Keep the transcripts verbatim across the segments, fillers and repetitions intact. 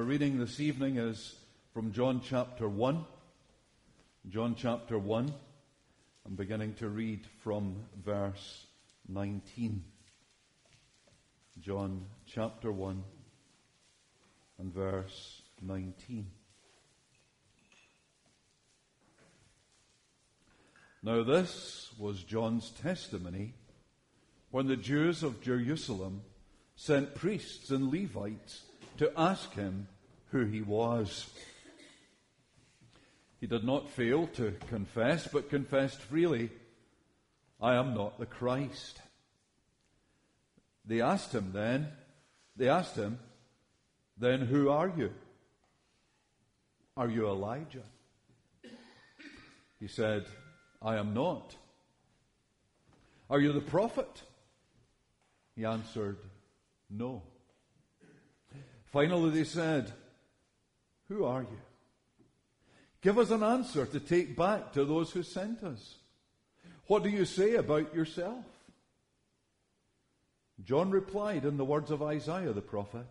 reading this evening is from John chapter one. John chapter one. I'm beginning to read from verse nineteen. John chapter one and verse nineteen. Now this was John's testimony when the Jews of Jerusalem sent priests and Levites to ask him who he was. He did not fail to confess, but confessed freely, "I am not the Christ." They asked him then, they asked him, "Then who are you? Are you Elijah?" He said, "I am not." "Are you the prophet?" He answered, "No." Finally they said, "Who are you? Give us an answer to take back to those who sent us. What do you say about yourself?" John replied in the words of Isaiah the prophet,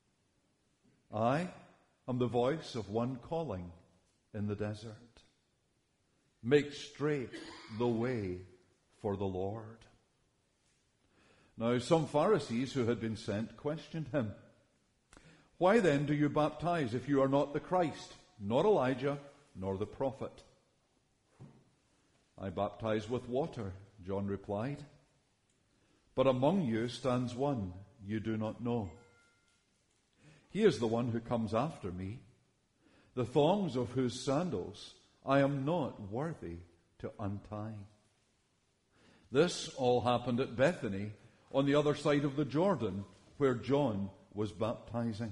"I am the voice of one calling in the desert. Make straight the way for the Lord." Now some Pharisees who had been sent questioned him, "Why then do you baptize if you are not the Christ, not Elijah, nor the prophet?" "I baptize with water," John replied. "But among you stands one you do not know. He is the one who comes after me, the thongs of whose sandals I am not worthy to untie." This all happened at Bethany, on the other side of the Jordan, where John was baptizing.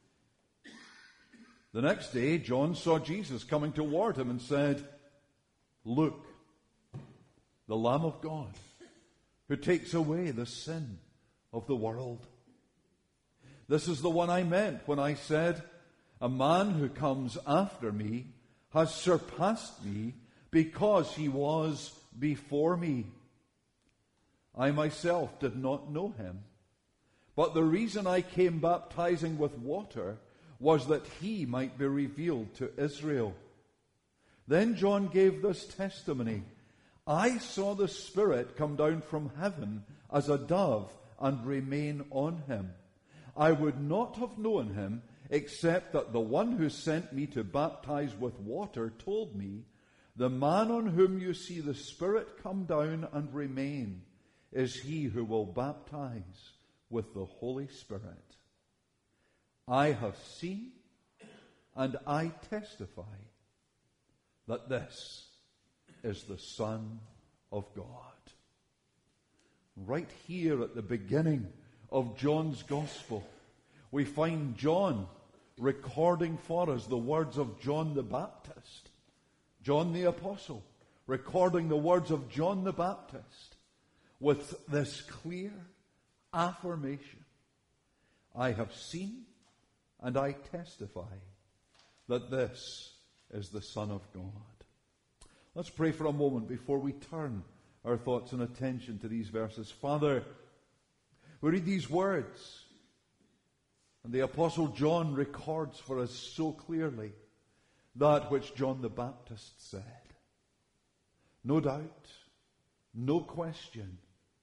The next day, John saw Jesus coming toward him and said, "Look, the Lamb of God, who takes away the sin of the world. This is the one I meant when I said, 'A man who comes after me has surpassed me because he was before me.' I myself did not know him, but the reason I came baptizing with water was that he might be revealed to Israel." Then John gave this testimony, "I saw the Spirit come down from heaven as a dove and remain on him. I would not have known him except that the one who sent me to baptize with water told me, 'The man on whom you see the Spirit come down and remain is he who will baptize with the Holy Spirit.' I have seen and I testify that this is the Son of God." Right here at the beginning of John's Gospel, we find John recording for us the words of John the Baptist. John the Apostle recording the words of John the Baptist with this clear affirmation, "I have seen and I testify that this is the Son of God." Let's pray for a moment before we turn our thoughts and attention to these verses. Father, we read these words, and the Apostle John records for us so clearly that which John the Baptist said. No doubt, no question,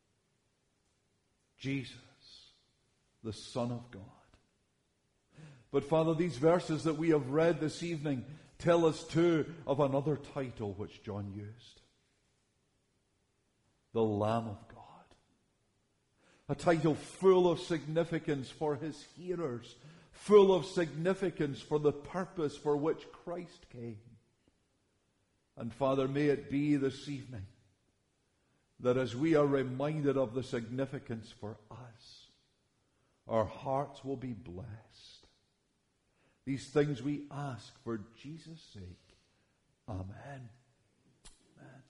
Jesus, the Son of God. But Father, these verses that we have read this evening tell us too of another title which John used. The Lamb of God. A title full of significance for his hearers, full of significance for the purpose for which Christ came. And Father, may it be this evening that as we are reminded of the significance for us, our hearts will be blessed. These things we ask for Jesus' sake. Amen. Amen.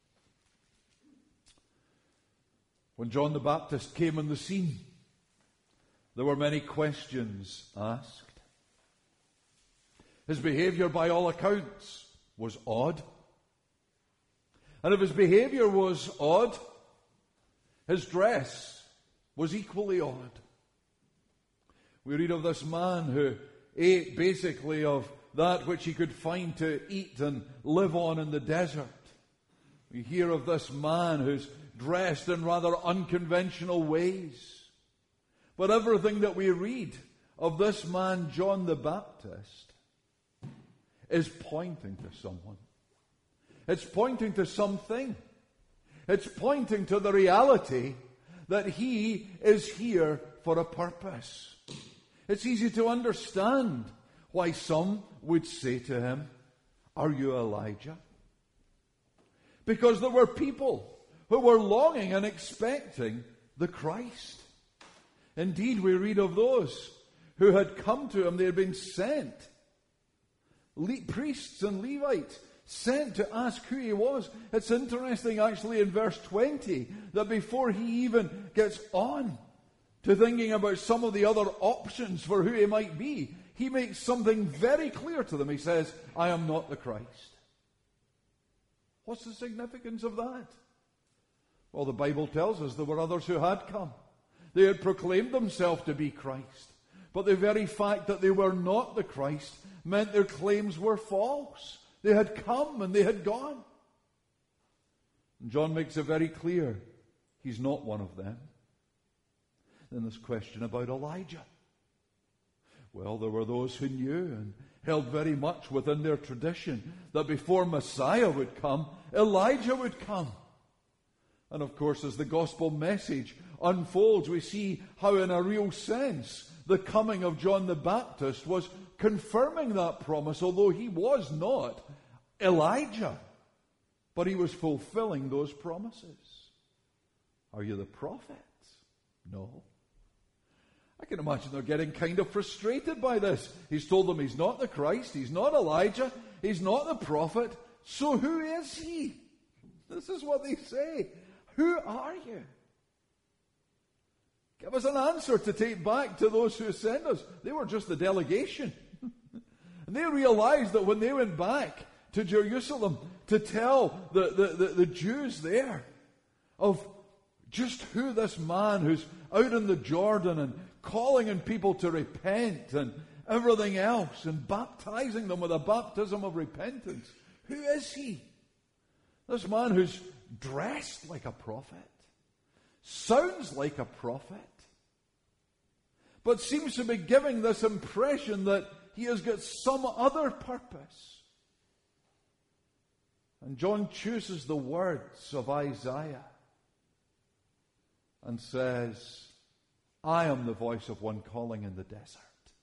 When John the Baptist came on the scene, there were many questions asked. His behavior, by all accounts, was odd. And if his behavior was odd, his dress was equally odd. We read of this man who ate basically of that which he could find to eat and live on in the desert. We hear of this man who's dressed in rather unconventional ways. But everything that we read of this man, John the Baptist, is pointing to someone. It's pointing to something. It's pointing to the reality that he is here for a purpose. It's easy to understand why some would say to him, "Are you Elijah?" Because there were people who were longing and expecting the Christ. Indeed, we read of those who had come to him. They had been sent. Le- priests and Levites sent to ask who he was. It's interesting actually in verse twenty that before he even gets on to thinking about some of the other options for who he might be, he makes something very clear to them. He says, "I am not the Christ." What's the significance of that? Well, the Bible tells us there were others who had come. They had proclaimed themselves to be Christ. But the very fact that they were not the Christ meant their claims were false. They had come and they had gone. And John makes it very clear he's not one of them. Then this question about Elijah. Well, there were those who knew and held very much within their tradition that before Messiah would come, Elijah would come. And of course, as the gospel message unfolds, we see how in a real sense the coming of John the Baptist was confirming that promise, although he was not Elijah, but he was fulfilling those promises. Are you the prophet? No. I can imagine they're getting kind of frustrated by this. He's told them he's not the Christ, he's not Elijah, he's not the prophet, so who is he? This is what they say. Who are you? Give us an answer to take back to those who sent us. They were just the delegation. And they realized that when they went back to Jerusalem to tell the, the, the, the Jews there of just who this man who's out in the Jordan and calling on people to repent and everything else and baptizing them with a baptism of repentance. Who is he? This man who's dressed like a prophet, sounds like a prophet, but seems to be giving this impression that he has got some other purpose. And John chooses the words of Isaiah and says, "I am the voice of one calling in the desert.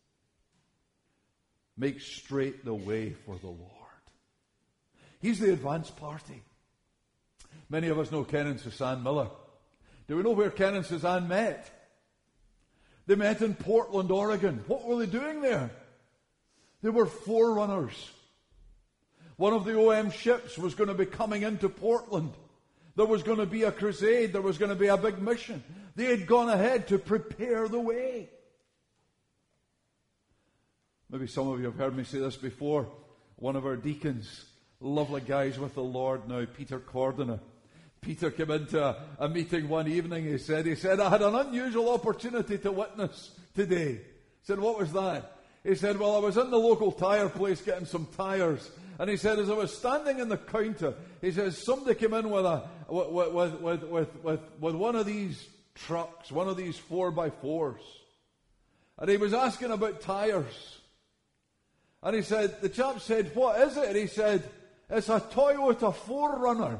Make straight the way for the Lord." He's the advance party. Many of us know Ken and Suzanne Miller. Do we know where Ken and Suzanne met? They met in Portland, Oregon. What were they doing there? They were forerunners. One of the O M ships was going to be coming into Portland. There was going to be a crusade. There was going to be a big mission. They had gone ahead to prepare the way. Maybe some of you have heard me say this before. One of our deacons, lovely guys with the Lord now, Peter Cordona. Peter came into a, a meeting one evening. He said, he said, "I had an unusual opportunity to witness today." He said, "What was that?" He said, "Well, I was in the local tire place getting some tires." And he said, as I was standing in the counter, he says, somebody came in with a with with with with, with, with one of these trucks, one of these four by fours. And he was asking about tires. And he said, the chap said, "What is it?" And he said, "It's a Toyota four runner."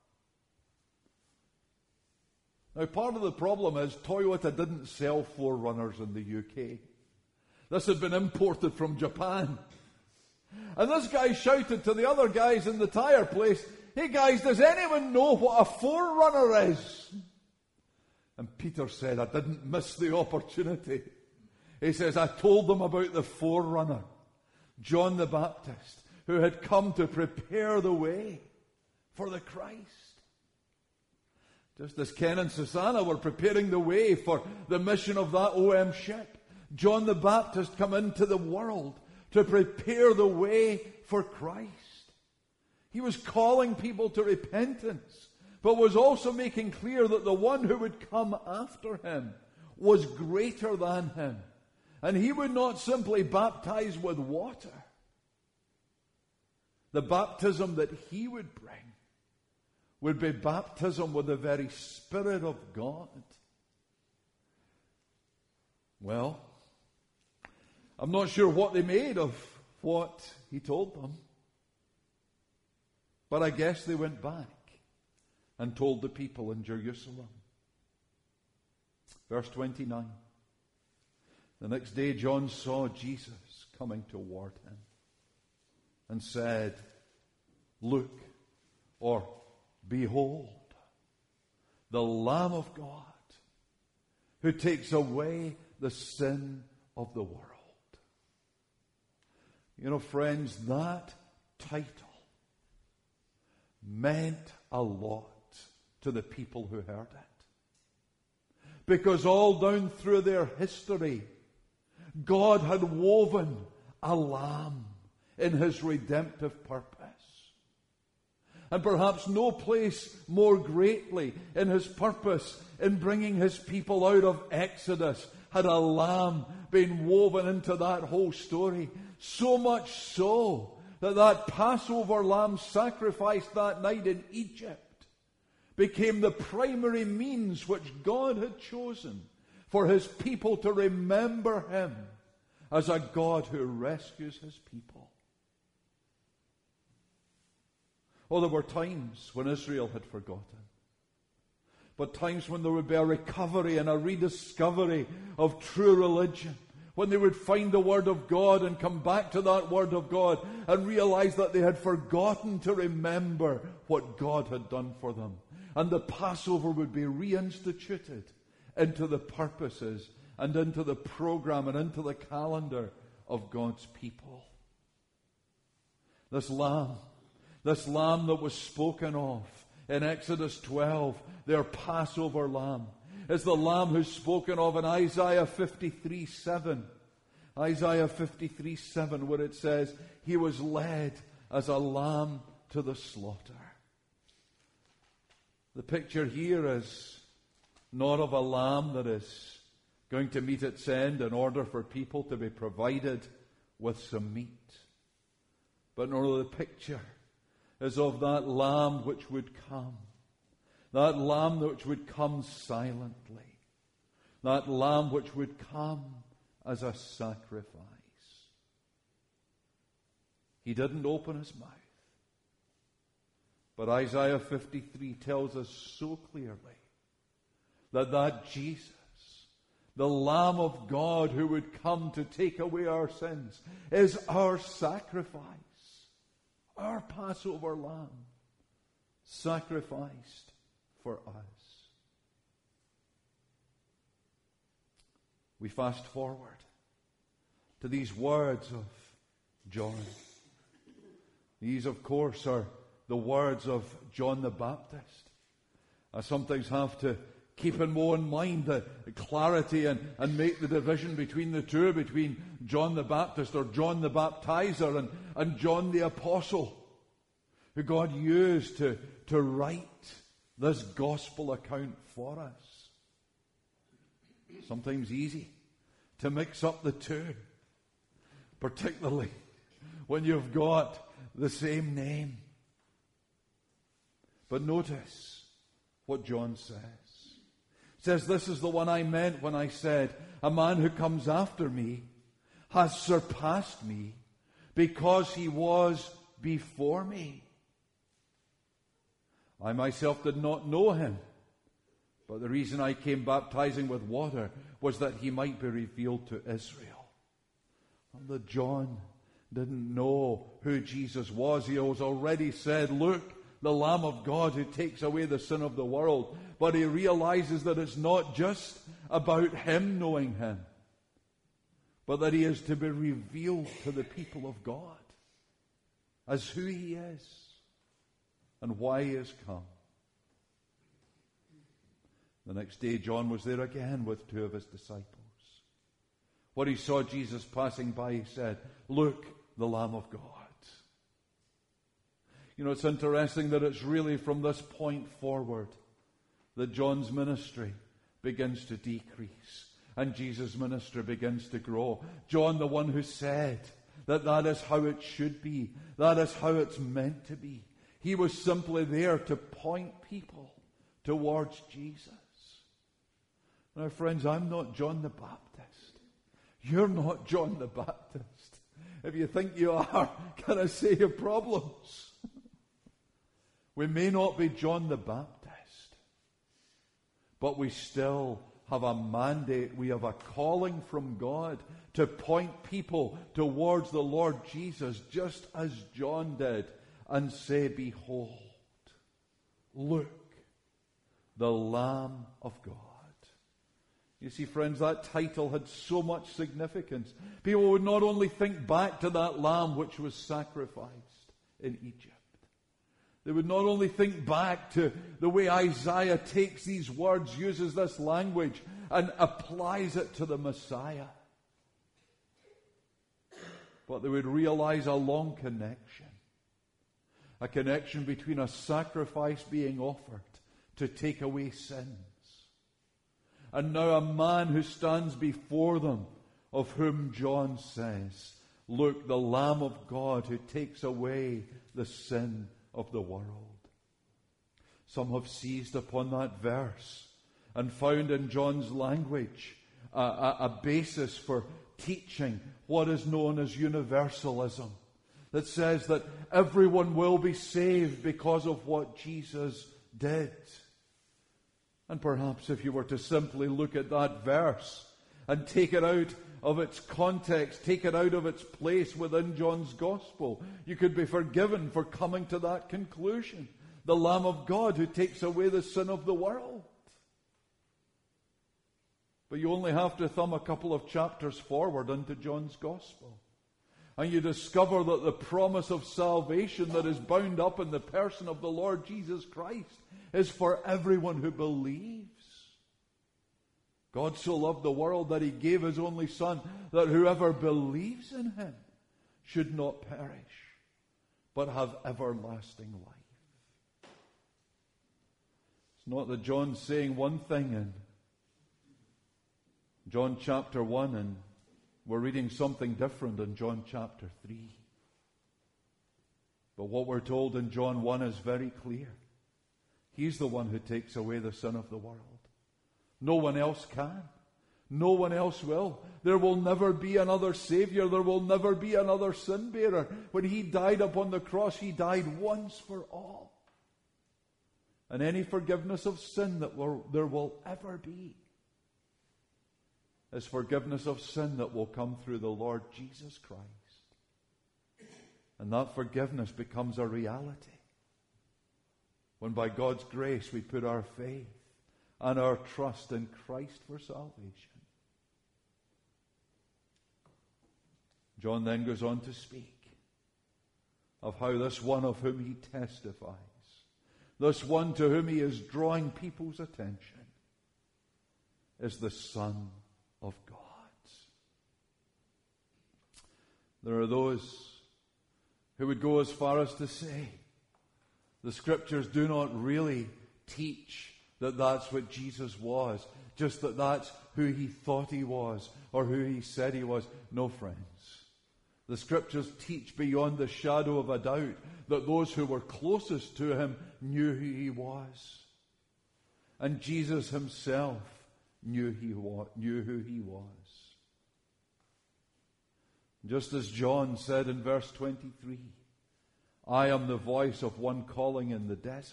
Now, part of the problem is Toyota didn't sell four runners in the U K. This had been imported from Japan. And this guy shouted to the other guys in the tire place, "Hey guys, does anyone know what a four runner is?" And Peter said, "I didn't miss the opportunity." He says, "I told them about the forerunner, John the Baptist, who had come to prepare the way for the Christ." Just as Ken and Susanna were preparing the way for the mission of that O M ship, John the Baptist come into the world to prepare the way for Christ. He was calling people to repentance, but was also making clear that the one who would come after him was greater than him. And he would not simply baptize with water. The baptism that he would bring would be baptism with the very Spirit of God. Well, I'm not sure what they made of what he told them. But I guess they went back and told the people in Jerusalem. Verse twenty-nine. The next day John saw Jesus coming toward him and said, "Look," or "Behold, the Lamb of God who takes away the sin of the world." You know, friends, that title meant a lot to the people who heard it. Because all down through their history, God had woven a lamb in his redemptive purpose. And perhaps no place more greatly in his purpose in bringing his people out of Exodus had a lamb been woven into that whole story. So much so that that Passover lamb sacrificed that night in Egypt became the primary means which God had chosen for his people to remember him as a God who rescues his people. Oh, there were times when Israel had forgotten. But times when there would be a recovery and a rediscovery of true religion. When they would find the Word of God and come back to that Word of God and realize that they had forgotten to remember what God had done for them. And the Passover would be reinstituted into the purposes and into the program and into the calendar of God's people. This lamb, this lamb that was spoken of in Exodus twelve, their Passover lamb, is the lamb who's spoken of in Isaiah fifty-three seven. Isaiah fifty-three seven, where it says, "He was led as a lamb to the slaughter." The picture here is not of a lamb that is going to meet its end in order for people to be provided with some meat. But no, the picture is of that lamb which would come. That lamb which would come silently. That lamb which would come as a sacrifice. He didn't open his mouth. But Isaiah fifty-three tells us so clearly that that Jesus, the Lamb of God who would come to take away our sins, is our sacrifice. Our Passover lamb, sacrificed for us. We fast forward to these words of John. These, of course, are the words of John the Baptist. I sometimes have to keep in more in mind the clarity and, and make the division between the two, between John the Baptist or John the Baptizer and, and John the Apostle, who God used to, to write this gospel account for us. Sometimes easy to mix up the two, particularly when you've got the same name. But notice what John says. He says, "This is the one I meant when I said, a man who comes after me has surpassed me because he was before me. I myself did not know him, but the reason I came baptizing with water was that he might be revealed to Israel." And that John didn't know who Jesus was. He was already said, "Look, the Lamb of God who takes away the sin of the world." But he realizes that it's not just about him knowing him, but that he is to be revealed to the people of God as who he is and why he has come. The next day, John was there again with two of his disciples. When he saw Jesus passing by, he said, "Look, the Lamb of God." You know, it's interesting that it's really from this point forward that John's ministry begins to decrease. And Jesus' ministry begins to grow. John, the one who said that that is how it should be, that is how it's meant to be. He was simply there to point people towards Jesus. Now, friends, I'm not John the Baptist. You're not John the Baptist. If you think you are, can I say your problems? We may not be John the Baptist, but we still have a mandate. We have a calling from God to point people towards the Lord Jesus, just as John did, and say, behold, look, the Lamb of God. You see, friends, that title had so much significance. People would not only think back to that lamb which was sacrificed in Egypt. They would not only think back to the way Isaiah takes these words, uses this language, and applies it to the Messiah. But they would realize a long connection. A connection between a sacrifice being offered to take away sins, and now a man who stands before them, of whom John says, look, the Lamb of God who takes away the sin of the world. Some have seized upon that verse and found in John's language a, a, a basis for teaching what is known as universalism, that says that everyone will be saved because of what Jesus did. And perhaps if you were to simply look at that verse and take it out of its context, take it out of its place within John's Gospel, you could be forgiven for coming to that conclusion. The Lamb of God who takes away the sin of the world. But you only have to thumb a couple of chapters forward into John's Gospel, and you discover that the promise of salvation that is bound up in the person of the Lord Jesus Christ is for everyone who believes. God so loved the world that he gave his only Son, that whoever believes in him should not perish, but have everlasting life. It's not that John's saying one thing in John chapter one, and we're reading something different in John chapter three. But what we're told in John one is very clear. He's the one who takes away the sin of the world. No one else can. No one else will. There will never be another Savior. There will never be another sin bearer. When he died upon the cross, he died once for all. And any forgiveness of sin that will, there will ever be is forgiveness of sin that will come through the Lord Jesus Christ. And that forgiveness becomes a reality when by God's grace we put our faith and our trust in Christ for salvation. John then goes on to speak of how this one of whom he testifies, this one to whom he is drawing people's attention, is the Son of God. There are those who would go as far as to say the Scriptures do not really teach that that's what Jesus was, just that that's who he thought he was or who he said he was. No, friends. The Scriptures teach beyond the shadow of a doubt that those who were closest to him knew who he was. And Jesus himself knew, he wa- knew who he was. Just as John said in verse twenty-three, I am the voice of one calling in the desert.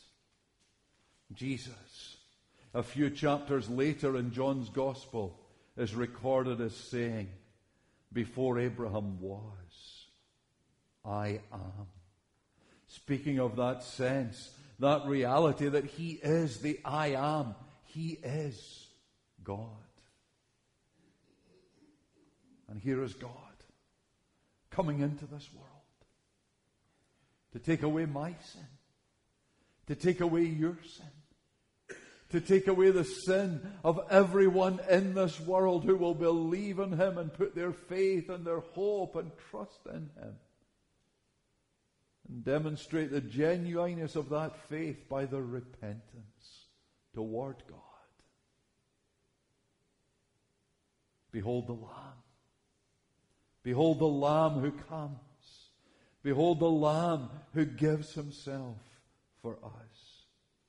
Jesus, a few chapters later in John's Gospel, is recorded as saying, before Abraham was, I am. Speaking of that sense, that reality that he is the I am. He is God. And here is God coming into this world to take away my sin, to take away your sin, to take away the sin of everyone in this world who will believe in him and put their faith and their hope and trust in him, and demonstrate the genuineness of that faith by their repentance toward God. Behold the Lamb. Behold the Lamb who comes. Behold the Lamb who gives himself for us.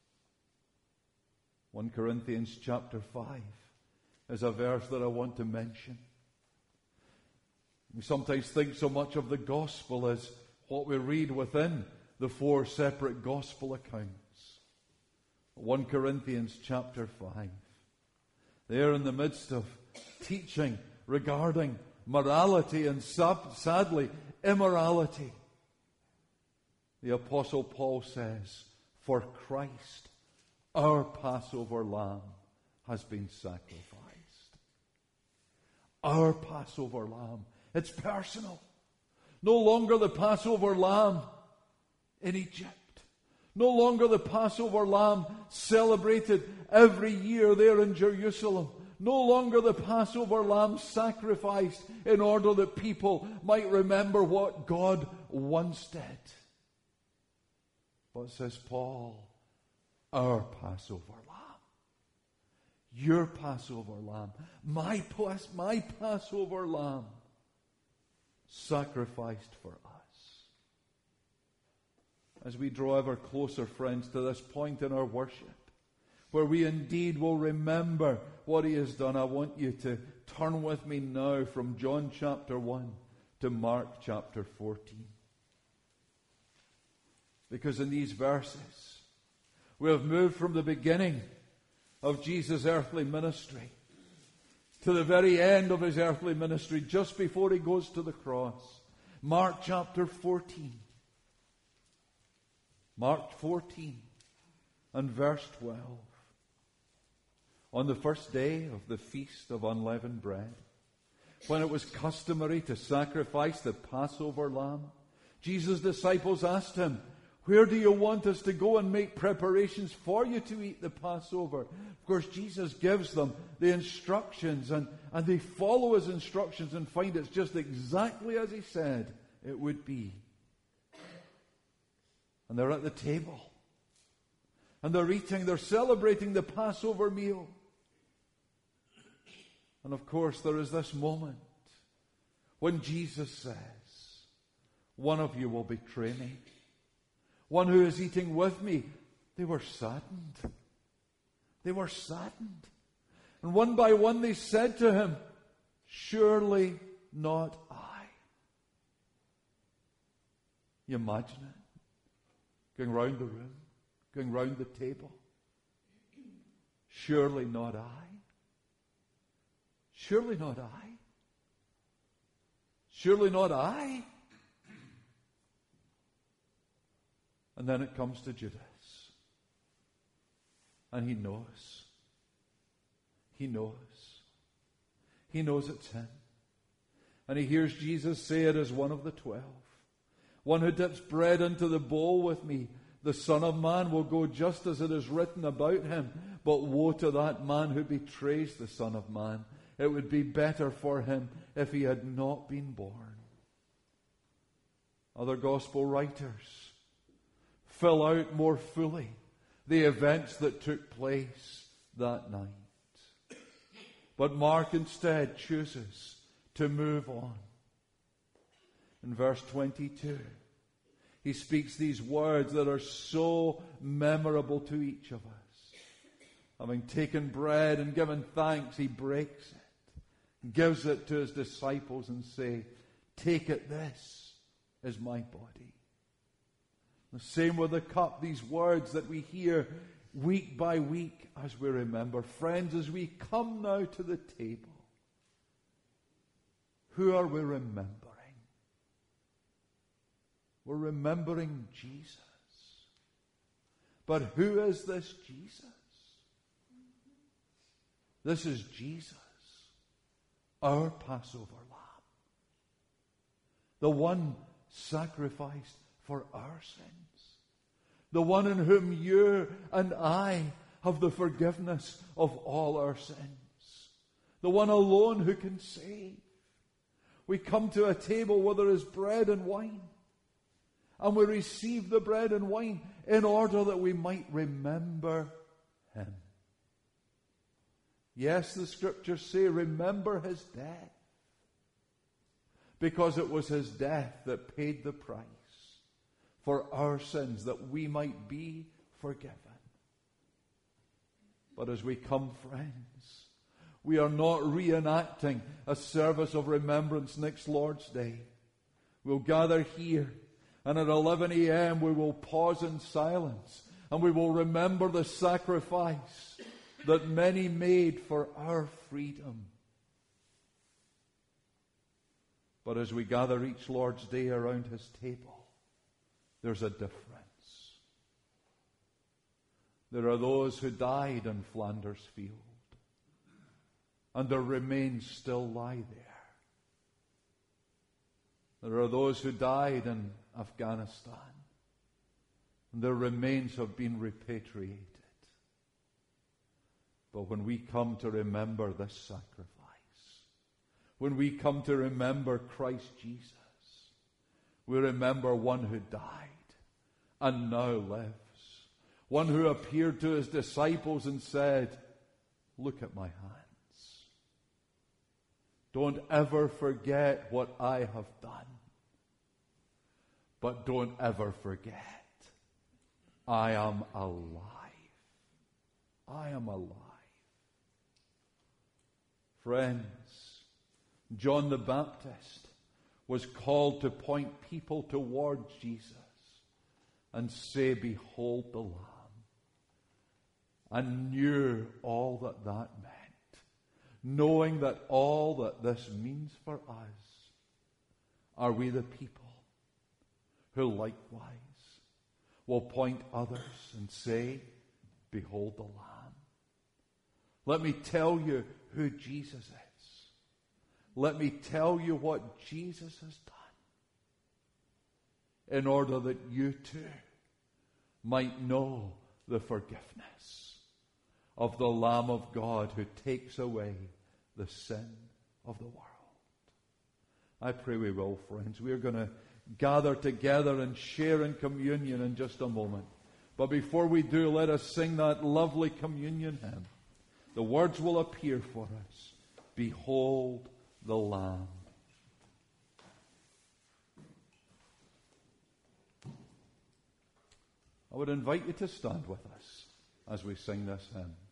First Corinthians chapter five is a verse that I want to mention. We sometimes think so much of the gospel as what we read within the four separate gospel accounts. First Corinthians chapter five. There in the midst of teaching regarding morality and sadly immorality, the Apostle Paul says, "For Christ, our Passover lamb, has been sacrificed." Our Passover lamb. It's personal. No longer the Passover lamb in Egypt. No longer the Passover lamb celebrated every year there in Jerusalem. No longer the Passover lamb sacrificed in order that people might remember what God once did. But says Paul, our Passover lamb. Your Passover lamb. My, my Passover lamb sacrificed for us. As we draw ever closer, friends, to this point in our worship, where we indeed will remember what he has done, I want you to turn with me now from John chapter one to Mark chapter fourteen. Because in these verses, we have moved from the beginning of Jesus' earthly ministry to the very end of his earthly ministry, just before he goes to the cross. Mark chapter fourteen. Mark fourteen and verse twelve. On the first day of the feast of unleavened bread, when it was customary to sacrifice the Passover lamb, Jesus' disciples asked him, "Where do you want us to go and make preparations for you to eat the Passover?" Of course, Jesus gives them the instructions, and, and they follow his instructions and find it's just exactly as he said it would be. And they're at the table. And they're eating, they're celebrating the Passover meal. And of course, there is this moment when Jesus says, "One of you will betray me. One who is eating with me." They were saddened. They were saddened. And one by one they said to him, "Surely not I." You imagine it? Going round the room, going round the table. Surely not I. Surely not I. Surely not I. And then it comes to Judas. And he knows. He knows. He knows it's him. And he hears Jesus say it as one of the twelve. "One who dips bread into the bowl with me, the Son of Man will go just as it is written about him. But woe to that man who betrays the Son of Man. It would be better for him if he had not been born." Other gospel writers fill out more fully the events that took place that night. But Mark instead chooses to move on. In verse twenty-two, he speaks these words that are so memorable to each of us. Having taken bread and given thanks, he breaks it, gives it to his disciples and say, "Take it, this is my body." The same with the cup, these words that we hear week by week as we remember. Friends, as we come now to the table, who are we remembering? We're remembering Jesus. But who is this Jesus? This is Jesus, our Passover lamb. The one sacrificed for our sins. The one in whom you and I have the forgiveness of all our sins. The one alone who can save. We come to a table where there is bread and wine. And we receive the bread and wine in order that we might remember him. Yes, the Scriptures say, remember his death. Because it was his death that paid the price for our sins, that we might be forgiven. But as we come, friends, we are not reenacting a service of remembrance next Lord's Day. We'll gather here, and at eleven a.m. we will pause in silence, and we will remember the sacrifice that many made for our freedom. But as we gather each Lord's Day around his table, there's a difference. There are those who died in Flanders Field, and their remains still lie there. There are those who died in Afghanistan, and their remains have been repatriated. But when we come to remember this sacrifice, when we come to remember Christ Jesus, we remember one who died and now lives. One who appeared to his disciples and said, look at my hands. Don't ever forget what I have done. But don't ever forget, I am alive. I am alive. Friends, John the Baptist was called to point people towards Jesus and say, behold the Lamb, and knew all that that meant, knowing that all that this means for us. Are we the people who likewise will point others and say, behold the Lamb? Let me tell you who Jesus is. Let me tell you what Jesus has done, in order that you too might know the forgiveness of the Lamb of God who takes away the sin of the world. I pray we will, friends. We are going to gather together and share in communion in just a moment. But before we do, let us sing that lovely communion hymn. The words will appear for us. Behold the Lamb. I would invite you to stand with us as we sing this hymn.